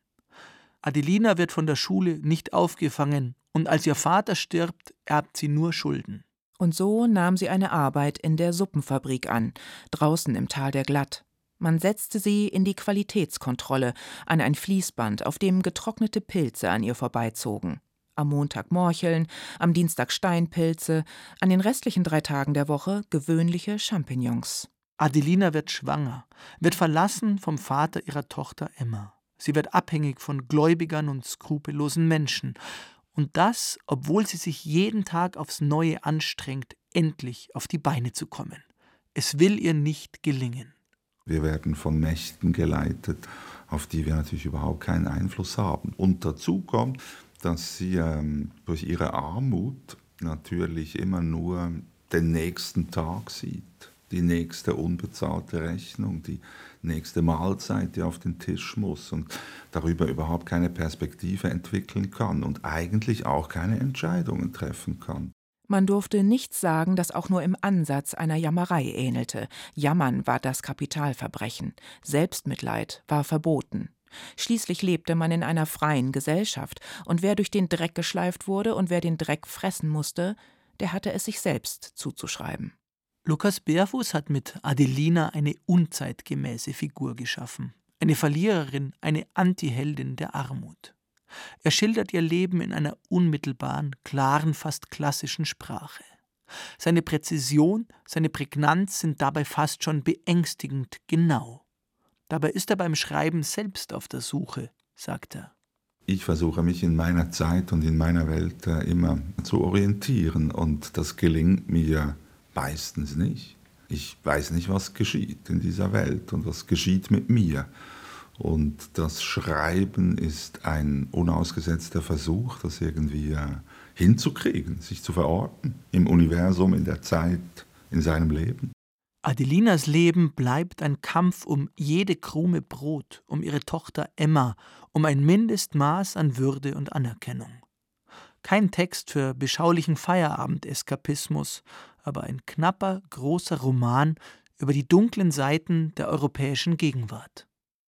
Adelina wird von der Schule nicht aufgefangen und als ihr Vater stirbt, erbt sie nur Schulden. Und so nahm sie eine Arbeit in der Suppenfabrik an, draußen im Tal der Glatt. Man setzte sie in die Qualitätskontrolle, an ein Fließband, auf dem getrocknete Pilze an ihr vorbeizogen. Am Montag Morcheln, am Dienstag Steinpilze, an den restlichen drei Tagen der Woche gewöhnliche Champignons. Adelina wird schwanger, wird verlassen vom Vater ihrer Tochter Emma. Sie wird abhängig von Gläubigern und skrupellosen Menschen. Und das, obwohl sie sich jeden Tag aufs Neue anstrengt, endlich auf die Beine zu kommen. Es will ihr nicht gelingen. Wir werden von Mächten geleitet, auf die wir natürlich überhaupt keinen Einfluss haben. Und dazu kommt, dass sie ähm, durch ihre Armut natürlich immer nur den nächsten Tag sieht. die nächste unbezahlte Rechnung, die nächste Mahlzeit, die auf den Tisch muss und darüber überhaupt keine Perspektive entwickeln kann und eigentlich auch keine Entscheidungen treffen kann. Man durfte nichts sagen, das auch nur im Ansatz einer Jammerei ähnelte. Jammern war das Kapitalverbrechen. Selbstmitleid war verboten. Schließlich lebte man in einer freien Gesellschaft, und wer durch den Dreck geschleift wurde und wer den Dreck fressen musste, der hatte es sich selbst zuzuschreiben. Lukas Berfuß hat mit Adelina eine unzeitgemäße Figur geschaffen. Eine Verliererin, eine Antiheldin der Armut. Er schildert ihr Leben in einer unmittelbaren, klaren, fast klassischen Sprache. Seine Präzision, seine Prägnanz sind dabei fast schon beängstigend genau. Dabei ist er beim Schreiben selbst auf der Suche, sagt er. Ich versuche mich in meiner Zeit und in meiner Welt immer zu orientieren, und das gelingt mir meistens nicht. Ich weiß nicht, was geschieht in dieser Welt und was geschieht mit mir. Und das Schreiben ist ein unausgesetzter Versuch, das irgendwie hinzukriegen, sich zu verorten im Universum, in der Zeit, in seinem Leben. Adelinas Leben bleibt ein Kampf um jede Krume Brot, um ihre Tochter Emma, um ein Mindestmaß an Würde und Anerkennung. Kein Text für beschaulichen Feierabendeskapismus, aber ein knapper, großer Roman über die dunklen Seiten der europäischen Gegenwart.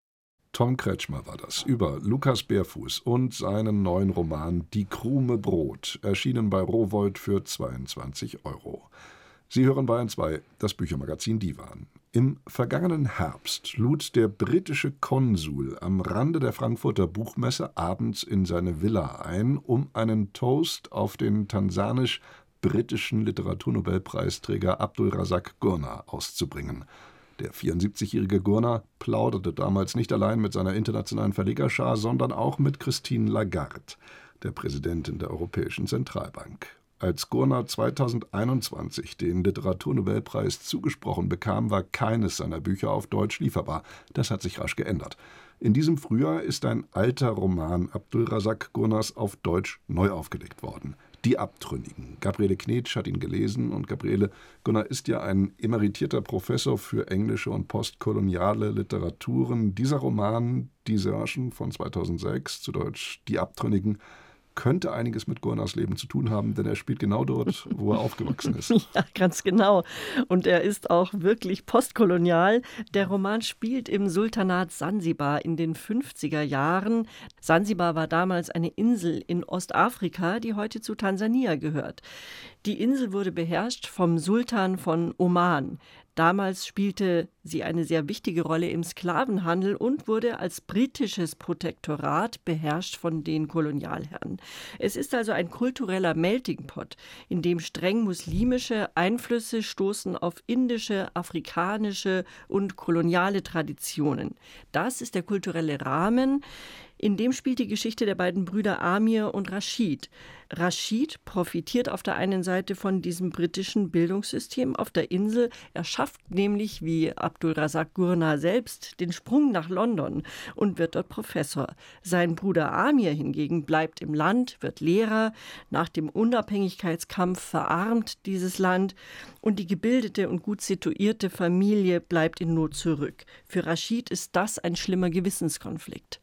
Tom Kretschmer war das, über Lukas Berfuß und seinen neuen Roman »Die Krume Brot«, erschienen bei Rowohlt für zweiundzwanzig Euro. Sie hören Bayern zwei, das Büchermagazin Divan. Im vergangenen Herbst lud der britische Konsul am Rande der Frankfurter Buchmesse abends in seine Villa ein, um einen Toast auf den tansanisch-britischen Literaturnobelpreisträger Abdul Razak Gurnah auszubringen. Der vierundsiebzigjährige Gurnah plauderte damals nicht allein mit seiner internationalen Verlegerschar, sondern auch mit Christine Lagarde, der Präsidentin der Europäischen Zentralbank. Als Gurnah zweitausendeinundzwanzig den Literaturnobelpreis zugesprochen bekam, war keines seiner Bücher auf Deutsch lieferbar. Das hat sich rasch geändert. In diesem Frühjahr ist ein alter Roman Abdul Razak Gurnahs auf Deutsch neu aufgelegt worden. Die Abtrünnigen. Gabriele Knetsch hat ihn gelesen, und Gabriele, Gurnah ist ja ein emeritierter Professor für englische und postkoloniale Literaturen. Dieser Roman, Die Sörschen von zweitausendsechs, zu Deutsch Die Abtrünnigen, könnte einiges mit Gurnahs Leben zu tun haben, denn er spielt genau dort, wo er aufgewachsen ist. Ja, ganz genau. Und er ist auch wirklich postkolonial. Der Roman spielt im Sultanat Sansibar in den fünfziger Jahren. Sansibar war damals eine Insel in Ostafrika, die heute zu Tansania gehört. Die Insel wurde beherrscht vom Sultan von Oman. Damals spielte sie eine sehr wichtige Rolle im Sklavenhandel und wurde als britisches Protektorat beherrscht von den Kolonialherren. Es ist also ein kultureller Melting Pot, in dem streng muslimische Einflüsse stoßen auf indische, afrikanische und koloniale Traditionen. Das ist der kulturelle Rahmen, in dem spielt die Geschichte der beiden Brüder Amir und Rashid. Rashid profitiert auf der einen Seite von diesem britischen Bildungssystem auf der Insel. Er schafft nämlich, wie Abdul Razak Gurnah selbst, den Sprung nach London und wird dort Professor. Sein Bruder Amir hingegen bleibt im Land, wird Lehrer. Nach dem Unabhängigkeitskampf verarmt dieses Land und die gebildete und gut situierte Familie bleibt in Not zurück. Für Rashid ist das ein schlimmer Gewissenskonflikt.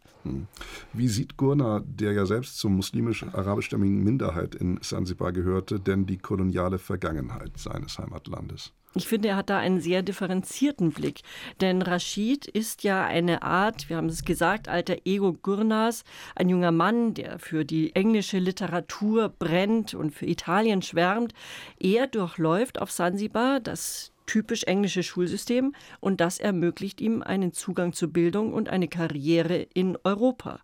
Wie sieht Gurnah, der ja selbst zur muslimisch-arabischstämmigen Minderheit in Sansibar gehörte, denn die koloniale Vergangenheit seines Heimatlandes? Ich finde, er hat da einen sehr differenzierten Blick, denn Rashid ist ja eine Art, wir haben es gesagt, alter Ego Gurnahs, ein junger Mann, der für die englische Literatur brennt und für Italien schwärmt. Er durchläuft auf Sansibar das typisch englische Schulsystem, und das ermöglicht ihm einen Zugang zur Bildung und eine Karriere in Europa.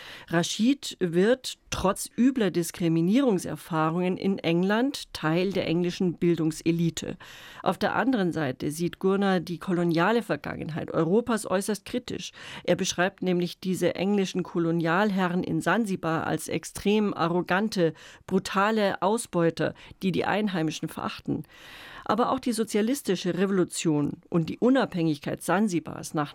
Rashid wird trotz übler Diskriminierungserfahrungen in England Teil der englischen Bildungselite. Auf der anderen Seite sieht Gurnah die koloniale Vergangenheit Europas äußerst kritisch. Er beschreibt nämlich diese englischen Kolonialherren in Sansibar als extrem arrogante, brutale Ausbeuter, die die Einheimischen verachten. Aber auch die sozialistische Revolution und die Unabhängigkeit Sansibars nach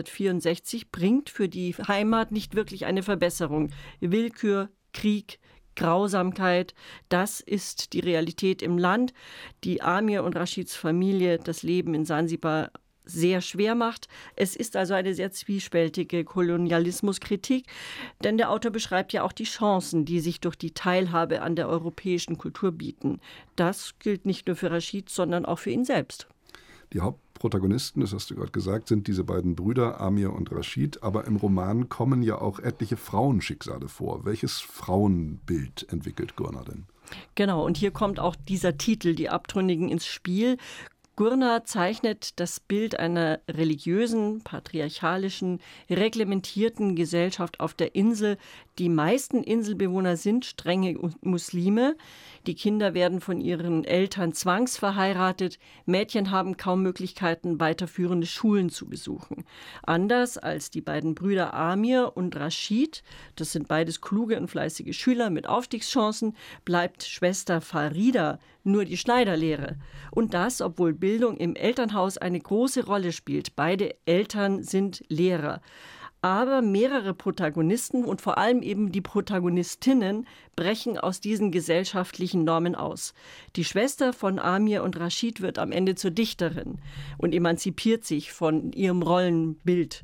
neunzehnhundertvierundsechzig bringt für die Heimat nicht wirklich eine Verbesserung. Willkür, Krieg, Grausamkeit. Das ist die Realität im Land, die Amir und Rashids Familie das Leben in Sansibar sehr schwer macht. Es ist also eine sehr zwiespältige Kolonialismuskritik, denn der Autor beschreibt ja auch die Chancen, die sich durch die Teilhabe an der europäischen Kultur bieten. Das gilt nicht nur für Rashid, sondern auch für ihn selbst. Die Hauptprotagonisten, das hast du gerade gesagt, sind diese beiden Brüder, Amir und Rashid. Aber im Roman kommen ja auch etliche Frauenschicksale vor. Welches Frauenbild entwickelt Gurna denn? Genau, und hier kommt auch dieser Titel, Die Abtrünnigen, ins Spiel. Gurna zeichnet das Bild einer religiösen, patriarchalischen, reglementierten Gesellschaft auf der Insel. Die meisten Inselbewohner sind strenge Muslime. Die Kinder werden von ihren Eltern zwangsverheiratet. Mädchen haben kaum Möglichkeiten, weiterführende Schulen zu besuchen. Anders als die beiden Brüder Amir und Rashid, das sind beides kluge und fleißige Schüler mit Aufstiegschancen, bleibt Schwester Farida nur die Schneiderlehre. Und das, obwohl Bildung im Elternhaus eine große Rolle spielt. Beide Eltern sind Lehrer. Aber mehrere Protagonisten und vor allem eben die Protagonistinnen brechen aus diesen gesellschaftlichen Normen aus. Die Schwester von Amir und Rashid wird am Ende zur Dichterin und emanzipiert sich von ihrem Rollenbild.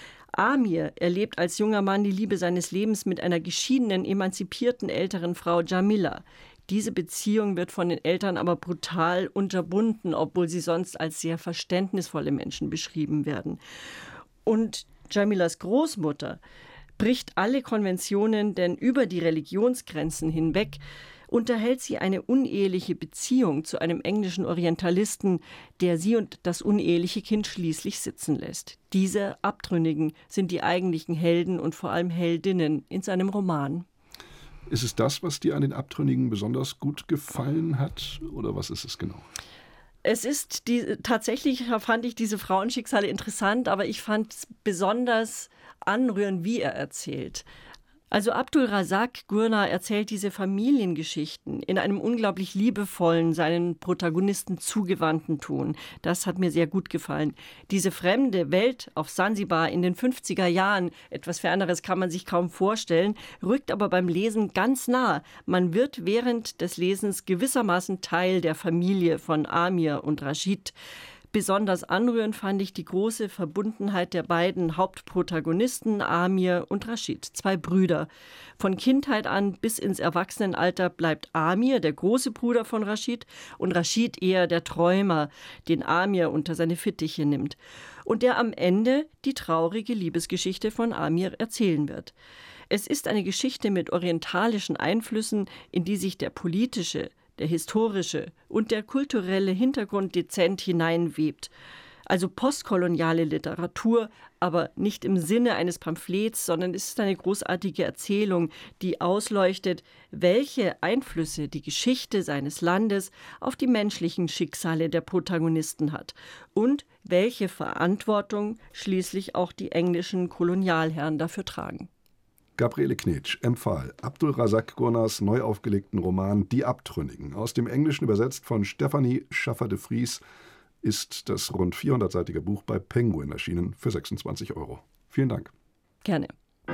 Amir erlebt als junger Mann die Liebe seines Lebens mit einer geschiedenen, emanzipierten älteren Frau Jamila. Diese Beziehung wird von den Eltern aber brutal unterbunden, obwohl sie sonst als sehr verständnisvolle Menschen beschrieben werden. Und Jamilas Großmutter bricht alle Konventionen, denn über die Religionsgrenzen hinweg unterhält sie eine uneheliche Beziehung zu einem englischen Orientalisten, der sie und das uneheliche Kind schließlich sitzen lässt. Diese Abtrünnigen sind die eigentlichen Helden und vor allem Heldinnen in seinem Roman. Ist es das, was dir an den Abtrünnigen besonders gut gefallen hat, oder was ist es genau? Es ist die, tatsächlich fand ich diese Frauenschicksale interessant, aber ich fand es besonders anrührend, wie er erzählt. Also Abdul Razak Gurna erzählt diese Familiengeschichten in einem unglaublich liebevollen, seinen Protagonisten zugewandten Ton. Das hat mir sehr gut gefallen. Diese fremde Welt auf Sansibar in den fünfziger Jahren, etwas Ferneres kann man sich kaum vorstellen, rückt aber beim Lesen ganz nah. Man wird während des Lesens gewissermaßen Teil der Familie von Amir und Rashid. Besonders anrührend fand ich die große Verbundenheit der beiden Hauptprotagonisten, Amir und Rashid, zwei Brüder. Von Kindheit an bis ins Erwachsenenalter bleibt Amir der große Bruder von Rashid und Rashid eher der Träumer, den Amir unter seine Fittiche nimmt und der am Ende die traurige Liebesgeschichte von Amir erzählen wird. Es ist eine Geschichte mit orientalischen Einflüssen, in die sich der politische, der historische und der kulturelle Hintergrund dezent hineinwebt. Also postkoloniale Literatur, aber nicht im Sinne eines Pamphlets, sondern es ist eine großartige Erzählung, die ausleuchtet, welche Einflüsse die Geschichte seines Landes auf die menschlichen Schicksale der Protagonisten hat und welche Verantwortung schließlich auch die englischen Kolonialherren dafür tragen. Gabriele Knetsch empfahl Abdul Razak Gurnas neu aufgelegten Roman Die Abtrünnigen. Aus dem Englischen übersetzt von Stephanie Schaffer de Vries ist das rund vierhundertseitige Buch bei Penguin erschienen für sechsundzwanzig Euro. Vielen Dank. Gerne.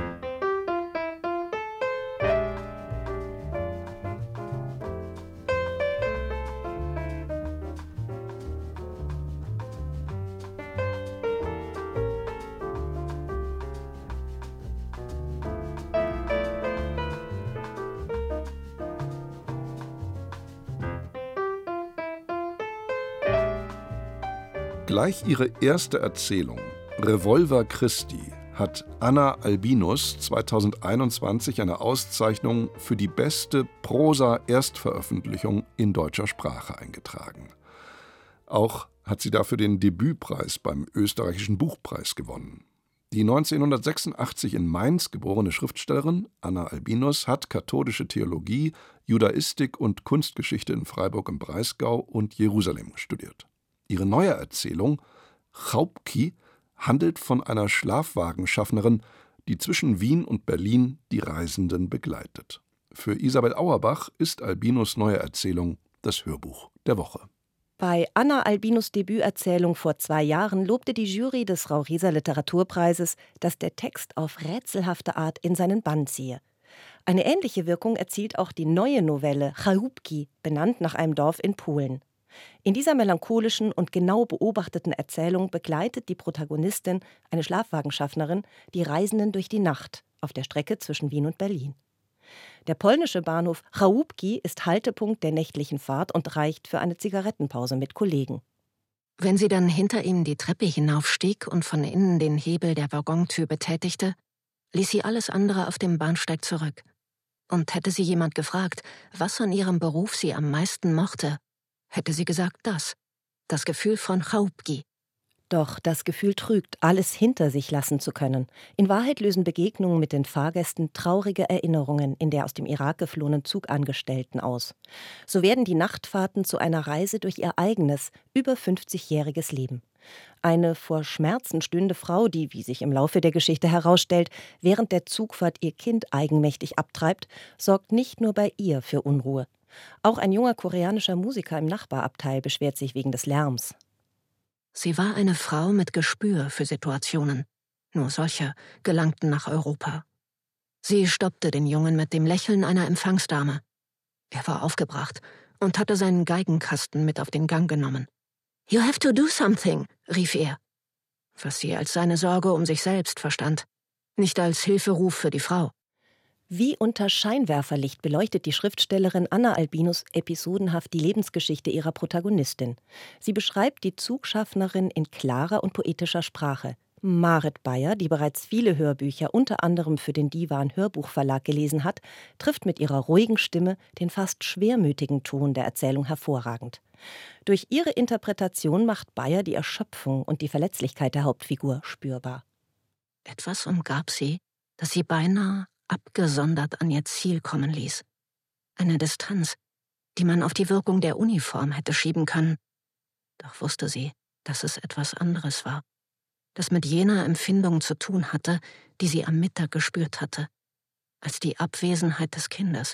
Gleich ihre erste Erzählung, Revolver Christi, hat Anna Albinus zweitausendeinundzwanzig eine Auszeichnung für die beste Prosa-Erstveröffentlichung in deutscher Sprache eingetragen. Auch hat sie dafür den Debütpreis beim Österreichischen Buchpreis gewonnen. Die neunzehnhundertsechsundachtzig in Mainz geborene Schriftstellerin Anna Albinus hat katholische Theologie, Judaistik und Kunstgeschichte in Freiburg im Breisgau und Jerusalem studiert. Ihre neue Erzählung, Chaupki, handelt von einer Schlafwagenschaffnerin, die zwischen Wien und Berlin die Reisenden begleitet. Für Isabel Auerbach ist Albinus' neue Erzählung das Hörbuch der Woche. Bei Anna Albinus' Debüterzählung vor zwei Jahren lobte die Jury des Rau-Rieser Literaturpreises, dass der Text auf rätselhafte Art in seinen Bann ziehe. Eine ähnliche Wirkung erzielt auch die neue Novelle Chałupki, benannt nach einem Dorf in Polen. In dieser melancholischen und genau beobachteten Erzählung begleitet die Protagonistin, eine Schlafwagenschaffnerin, die Reisenden durch die Nacht auf der Strecke zwischen Wien und Berlin. Der polnische Bahnhof Chałupki ist Haltepunkt der nächtlichen Fahrt und reicht für eine Zigarettenpause mit Kollegen. Wenn sie dann hinter ihm die Treppe hinaufstieg und von innen den Hebel der Waggontür betätigte, ließ sie alles andere auf dem Bahnsteig zurück. Und hätte sie jemand gefragt, was an ihrem Beruf sie am meisten mochte, hätte sie gesagt das, das Gefühl von Chałupki. Doch das Gefühl trügt, alles hinter sich lassen zu können. In Wahrheit lösen Begegnungen mit den Fahrgästen traurige Erinnerungen in der aus dem Irak geflohenen Zugangestellten aus. So werden die Nachtfahrten zu einer Reise durch ihr eigenes, über fünfzigjähriges Leben. Eine vor Schmerzen stehende Frau, die, wie sich im Laufe der Geschichte herausstellt, während der Zugfahrt ihr Kind eigenmächtig abtreibt, sorgt nicht nur bei ihr für Unruhe. Auch ein junger koreanischer Musiker im Nachbarabteil beschwert sich wegen des Lärms. Sie war eine Frau mit Gespür für Situationen. Nur solche gelangten nach Europa. Sie stoppte den Jungen mit dem Lächeln einer Empfangsdame. Er war aufgebracht und hatte seinen Geigenkasten mit auf den Gang genommen. »You have to do something«, rief er, was sie als seine Sorge um sich selbst verstand, nicht als Hilferuf für die Frau. Wie unter Scheinwerferlicht beleuchtet die Schriftstellerin Anna Albinus episodenhaft die Lebensgeschichte ihrer Protagonistin. Sie beschreibt die Zugschaffnerin in klarer und poetischer Sprache. Marit Beyer, die bereits viele Hörbücher unter anderem für den Divan Hörbuchverlag gelesen hat, trifft mit ihrer ruhigen Stimme den fast schwermütigen Ton der Erzählung hervorragend. Durch ihre Interpretation macht Beyer die Erschöpfung und die Verletzlichkeit der Hauptfigur spürbar. Etwas umgab sie, das sie beinahe abgesondert an ihr Ziel kommen ließ. Eine Distanz, die man auf die Wirkung der Uniform hätte schieben können. Doch wusste sie, dass es etwas anderes war, das mit jener Empfindung zu tun hatte, die sie am Mittag gespürt hatte, als die Abwesenheit des Kindes.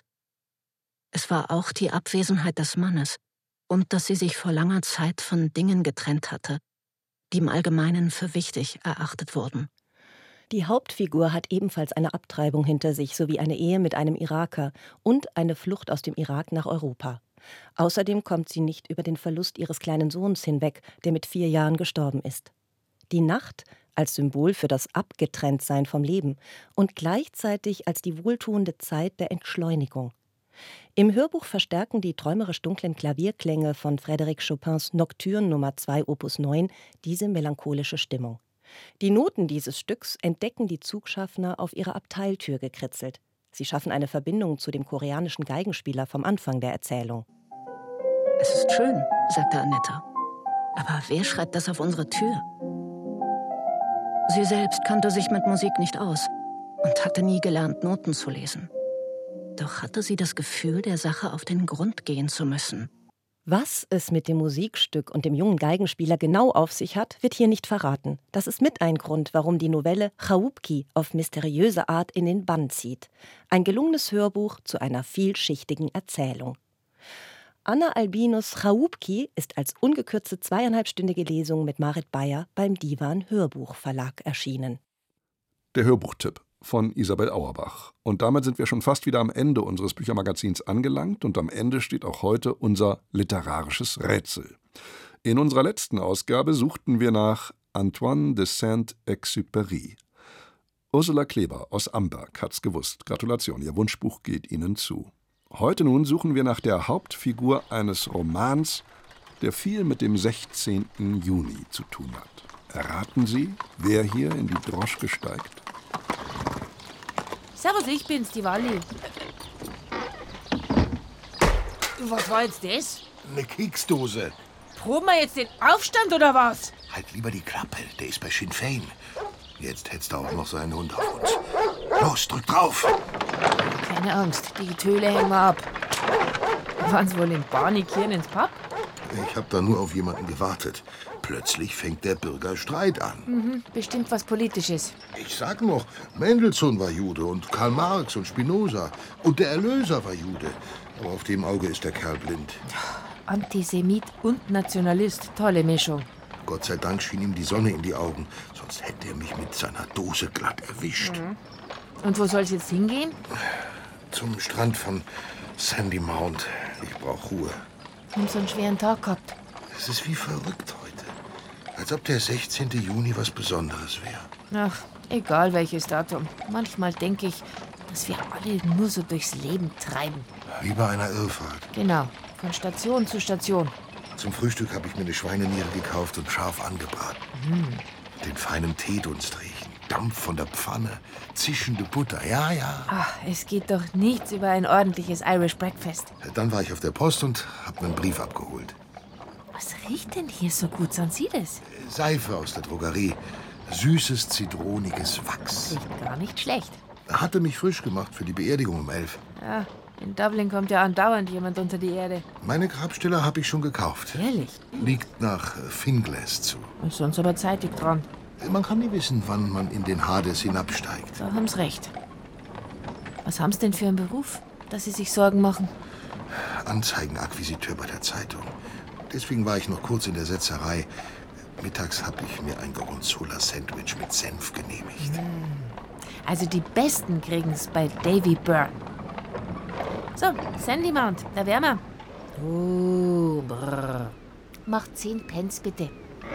Es war auch die Abwesenheit des Mannes und dass sie sich vor langer Zeit von Dingen getrennt hatte, die im Allgemeinen für wichtig erachtet wurden. Die Hauptfigur hat ebenfalls eine Abtreibung hinter sich, sowie eine Ehe mit einem Iraker und eine Flucht aus dem Irak nach Europa. Außerdem kommt sie nicht über den Verlust ihres kleinen Sohns hinweg, der mit vier Jahren gestorben ist. Die Nacht als Symbol für das Abgetrenntsein vom Leben und gleichzeitig als die wohltuende Zeit der Entschleunigung. Im Hörbuch verstärken die träumerisch dunklen Klavierklänge von Frédéric Chopins Nocturne Nummer zwei Opus neun diese melancholische Stimmung. Die Noten dieses Stücks entdecken die Zugschaffner auf ihrer Abteiltür gekritzelt. Sie schaffen eine Verbindung zu dem koreanischen Geigenspieler vom Anfang der Erzählung. »Es ist schön«, sagte Annette. »Aber wer schreibt das auf unsere Tür?« Sie selbst kannte sich mit Musik nicht aus und hatte nie gelernt, Noten zu lesen. Doch hatte sie das Gefühl, der Sache auf den Grund gehen zu müssen. Was es mit dem Musikstück und dem jungen Geigenspieler genau auf sich hat, wird hier nicht verraten. Das ist mit ein Grund, warum die Novelle Chałupki auf mysteriöse Art in den Bann zieht. Ein gelungenes Hörbuch zu einer vielschichtigen Erzählung. Anna Albinus Chałupki ist als ungekürzte zweieinhalbstündige Lesung mit Marit Beyer beim Divan Hörbuchverlag erschienen. Der Hörbuchtipp von Isabel Auerbach. Und damit sind wir schon fast wieder am Ende unseres Büchermagazins angelangt und am Ende steht auch heute unser literarisches Rätsel. In unserer letzten Ausgabe suchten wir nach Antoine de Saint-Exupéry. Ursula Kleber aus Amberg hat's gewusst. Gratulation, Ihr Wunschbuch geht Ihnen zu. Heute nun suchen wir nach der Hauptfigur eines Romans, der viel mit dem sechzehnten Juni zu tun hat. Erraten Sie, wer hier in die Droschke steigt? Servus, ich bin's, die Walli. Was war jetzt das? Eine Keksdose. Proben wir jetzt den Aufstand oder was? Halt lieber die Klappe, der ist bei Sinn Fein. Jetzt hetzt er auch noch seinen Hund auf uns. Los, drück drauf. Keine Angst, die Töle hängen wir ab. Waren's wohl in Barnikieren ins Pub? Ich hab da nur auf jemanden gewartet. Plötzlich fängt der Bürgerstreit an. Mhm, bestimmt was Politisches. Ich sag noch, Mendelssohn war Jude und Karl Marx und Spinoza. Und der Erlöser war Jude. Aber auf dem Auge ist der Kerl blind. Antisemit und Nationalist, tolle Mischung. Gott sei Dank schien ihm die Sonne in die Augen. Sonst hätte er mich mit seiner Dose glatt erwischt. Mhm. Und wo soll's jetzt hingehen? zum Strand von Sandy Mount. Ich brauche Ruhe. Wir haben so einen schweren Tag gehabt. Es ist wie verrückt heute. Als ob der sechzehnte Juni was Besonderes wäre. Ach, egal welches Datum. Manchmal denke ich, dass wir alle nur so durchs Leben treiben. Wie bei einer Irrfahrt. Genau, von Station zu Station. Zum Frühstück habe ich mir eine Schweineniere gekauft und scharf angebraten. Mm. Den feinen Teedunst riechen, Dampf von der Pfanne, zischende Butter, ja, ja. Ach, es geht doch nichts über ein ordentliches Irish Breakfast. Dann war ich auf der Post und habe einen Brief abgeholt. Was riecht denn hier so gut? Sonst sieht es. Seife aus der Drogerie. Süßes, zitroniges Wachs. Riecht gar nicht schlecht. Hatte mich frisch gemacht für die Beerdigung um elf. Ja, in Dublin kommt ja andauernd jemand unter die Erde. Meine Grabstelle habe ich schon gekauft. Ehrlich? Liegt nach Finglas zu. Ist sonst aber zeitig dran. Man kann nie wissen, wann man in den Hades hinabsteigt. Da haben's recht. Was haben's denn für einen Beruf, dass Sie sich Sorgen machen? Anzeigenakquisiteur bei der Zeitung. Deswegen war ich noch kurz in der Setzerei. Mittags habe ich mir ein Gorgonzola-Sandwich mit Senf genehmigt. Also die Besten kriegen's bei Davy Byrne. So, Sandy Mount, da wären wir. Oh, brrr. Macht zehn Pence bitte.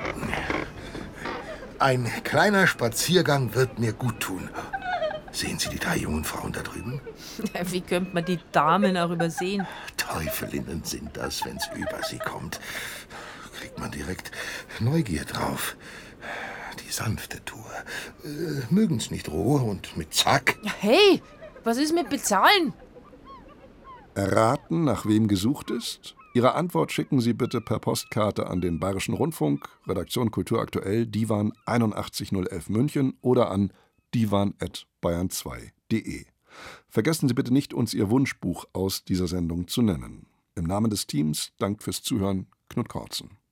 Ein kleiner Spaziergang wird mir gut tun. Sehen Sie die drei jungen Frauen da drüben? Wie könnte man die Damen auch übersehen? Teufelinnen sind das, wenn's über sie kommt. Kriegt man direkt Neugier drauf. Die sanfte Tour. Äh, mögen's nicht roh und mit Zack. Hey, was ist mit Bezahlen? Erraten, nach wem gesucht ist? Ihre Antwort schicken Sie bitte per Postkarte an den Bayerischen Rundfunk, Redaktion Kultur aktuell, Divan einundachtzig null elf München oder an divan at bayern zwei punkt de. Vergessen Sie bitte nicht, uns Ihr Wunschbuch aus dieser Sendung zu nennen. Im Namen des Teams dankt fürs Zuhören Knut Kortzen.